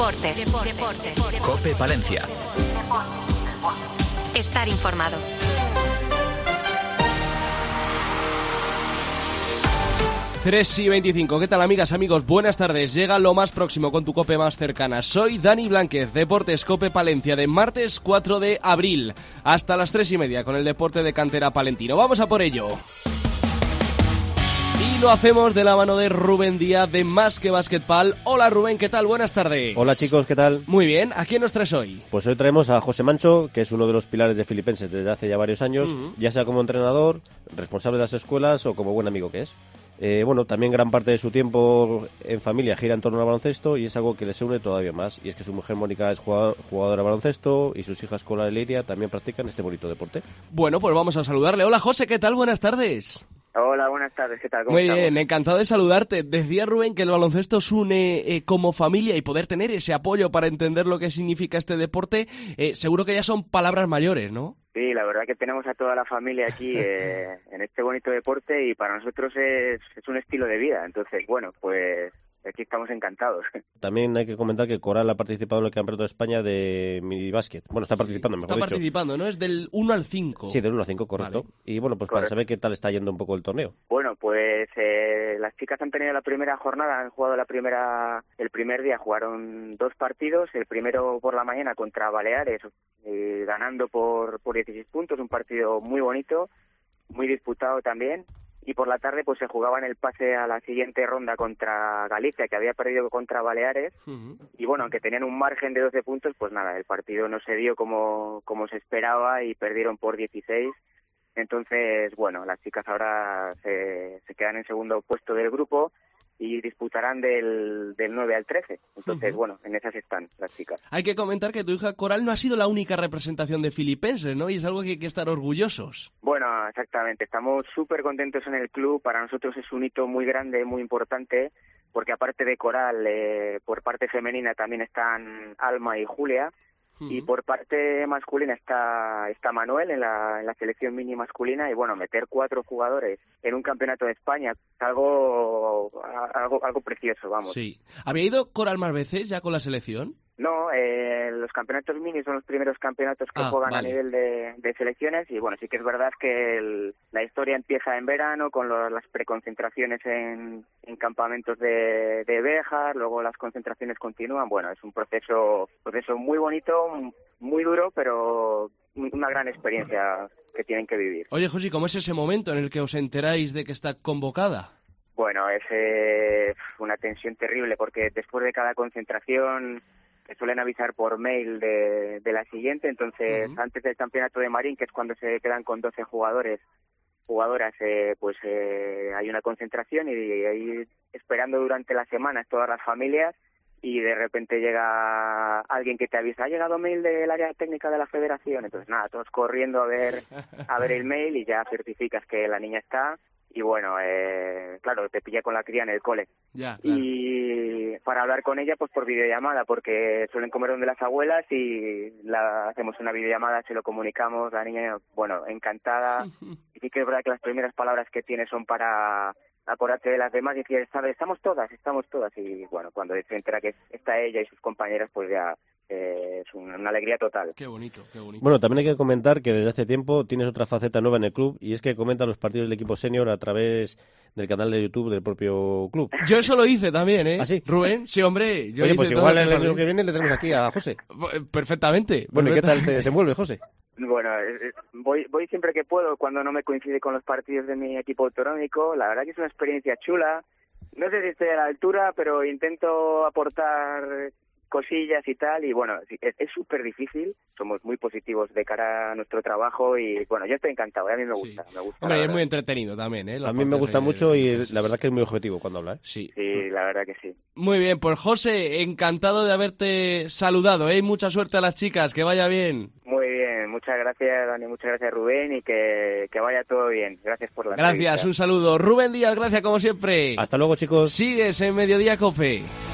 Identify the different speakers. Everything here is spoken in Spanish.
Speaker 1: Deportes.
Speaker 2: COPE Palencia.
Speaker 1: Estar informado.
Speaker 3: Tres y 25. ¿Qué tal, amigas, amigos? Buenas tardes. Llega lo más próximo con tu COPE más cercana. Soy Dani Blánquez, Deportes COPE Palencia, de martes 4 de abril hasta las 3:30 con el deporte de cantera palentino. ¡Vamos a por ello! Y lo hacemos de la mano de Rubén Díaz de Más que Basketball. Hola, Rubén, ¿qué tal? Buenas tardes.
Speaker 4: Hola, chicos, ¿qué tal?
Speaker 3: Muy bien. ¿A quién nos traes hoy?
Speaker 4: Pues hoy traemos a José Mancho, que es uno de los pilares de Filipenses desde hace ya varios años, ya sea como entrenador, responsable de las escuelas o como buen amigo que es. También gran parte de su tiempo en familia gira en torno al baloncesto y es algo que les une todavía más. Y es que su mujer Mónica es jugadora de baloncesto y sus hijas Cola y Liria también practican este bonito deporte.
Speaker 3: Bueno, pues vamos a saludarle. Hola, José, ¿qué tal? Buenas tardes.
Speaker 5: Hola, buenas tardes, ¿qué tal? ¿Cómo
Speaker 3: Muy
Speaker 5: estamos?
Speaker 3: bien, encantado de saludarte. Decía Rubén que el baloncesto os une como familia y poder tener ese apoyo para entender lo que significa este deporte, seguro que ya son palabras mayores, ¿no?
Speaker 5: Sí, la verdad que tenemos a toda la familia aquí en este bonito deporte y para nosotros es un estilo de vida. Entonces, bueno, pues aquí estamos encantados.
Speaker 4: También hay que comentar que Coral ha participado en el Campeonato de España de minibásquet. Bueno, está participando, mejor dicho.
Speaker 3: Está participando, ¿no? Es del 1 al 5.
Speaker 4: Sí, del 1 al 5, correcto.
Speaker 3: Vale.
Speaker 4: Y bueno, pues para saber qué tal está yendo un poco el torneo.
Speaker 5: Bueno, pues las chicas han tenido la primera jornada, han jugado el primer día jugaron 2 partidos, el primero por la mañana contra Baleares, ganando por 16 puntos, un partido muy bonito, muy disputado también. Y por la tarde pues se jugaban el pase a la siguiente ronda contra Galicia, que había perdido contra Baleares. Y bueno, aunque tenían un margen de 12 puntos, pues nada, el partido no se dio como se esperaba y perdieron por 16. Entonces, bueno, las chicas ahora se quedan en segundo puesto del grupo y disputarán del 9 al 13. Entonces, bueno, en esas están las chicas.
Speaker 3: Hay que comentar que tu hija Coral no ha sido la única representación de Filipenses, ¿no? Y es algo que hay que estar orgullosos.
Speaker 5: Bueno, exactamente. Estamos súper contentos en el club. Para nosotros es un hito muy grande, muy importante, porque aparte de Coral, por parte femenina también están Alma y Julia. Y por parte masculina está Manuel en la selección mini masculina y bueno, meter 4 jugadores en un campeonato de España es algo precioso, vamos.
Speaker 3: Sí. ¿Había ido Coral más veces ya con la selección?
Speaker 5: No, los campeonatos mini son los primeros campeonatos que juegan a nivel de selecciones y bueno, sí que es verdad que la historia empieza en verano con las preconcentraciones en campamentos de Béjar, luego las concentraciones continúan. Bueno, es un proceso muy bonito, muy duro, pero una gran experiencia que tienen que vivir.
Speaker 3: Oye, José, ¿cómo es ese momento en el que os enteráis de que está convocada?
Speaker 5: Bueno, es una tensión terrible porque después de cada concentración te suelen avisar por mail de la siguiente, entonces antes del campeonato de Marín, que es cuando se quedan con 12 jugadoras, hay una concentración y ahí esperando durante las semanas todas las familias y de repente llega alguien que te avisa, ha llegado mail del área técnica de la federación, entonces nada, todos corriendo a ver el mail y ya certificas que la niña está. Y bueno, claro, te pilla con la cría en el cole.
Speaker 3: Ya, claro.
Speaker 5: Y para hablar con ella, pues por videollamada, porque suelen comer donde las abuelas y hacemos una videollamada, se lo comunicamos, la niña, bueno, encantada. Y sí que es verdad que las primeras palabras que tiene son para acordarte de las demás y decir, estamos todas. Y bueno, cuando se entera que está ella y sus compañeras, pues ya es una alegría total.
Speaker 3: Qué bonito, qué bonito.
Speaker 4: Bueno, también hay que comentar que desde hace tiempo tienes otra faceta nueva en el club y es que comenta los partidos del equipo senior a través del canal de YouTube del propio club.
Speaker 3: Yo eso lo hice también, ¿eh?
Speaker 4: ¿Ah, sí?
Speaker 3: Rubén, sí, hombre.
Speaker 4: Oye, pues igual el año que viene le tenemos aquí a José.
Speaker 3: Perfectamente.
Speaker 4: Bueno, ¿y qué tal te desenvuelve, José?
Speaker 5: Bueno, voy siempre que puedo, cuando no me coincide con los partidos de mi equipo autonómico. La verdad que es una experiencia chula. No sé si estoy a la altura, pero intento aportar cosillas y tal, y bueno, es súper difícil, somos muy positivos de cara a nuestro trabajo y bueno, yo estoy encantado, a mí me gusta.
Speaker 3: Hombre, es muy entretenido también, ¿eh?
Speaker 4: A mí me gusta mucho y la verdad que es muy objetivo cuando habla, ¿eh?
Speaker 3: Sí,
Speaker 5: la verdad que sí.
Speaker 3: Muy bien, pues José, encantado de haberte saludado, ¿eh? Mucha suerte a las chicas, que vaya bien.
Speaker 5: Muy bien, muchas gracias Dani, muchas gracias Rubén y que vaya todo bien, gracias por la
Speaker 3: Gracias,
Speaker 5: entrevista.
Speaker 3: Un saludo. Rubén Díaz, gracias como siempre.
Speaker 4: Hasta luego, chicos.
Speaker 3: Sigues en Mediodía COPE.